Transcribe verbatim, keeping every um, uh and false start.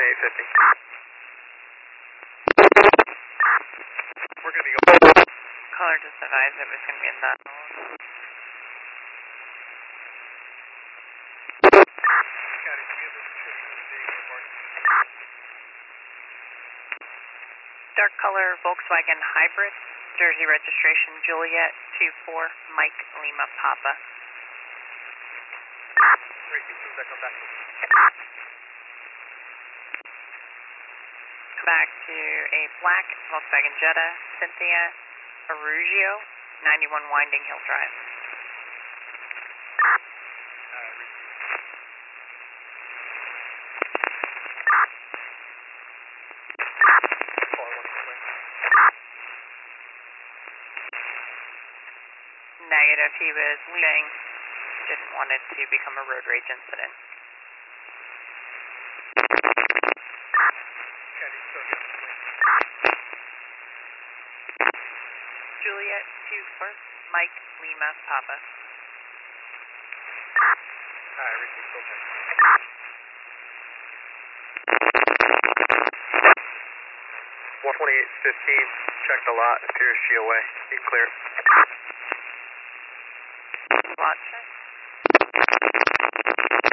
twenty-eight fifty. We're going to be going. Caller just advised it was going to be in that. Dark color Volkswagen hybrid, Jersey registration Juliet two four Mike Lima Papa. Back to a black Volkswagen Jetta Cynthia Arugio, ninety-one Winding Hill Drive. Negative, he was leaving, didn't want it to become a road rage incident. Juliet two four Mike Lima Papa. Hi, Ricky, okay. one twenty-eight fifteen, check the lot, appears G O A, you can clear it. Lot check.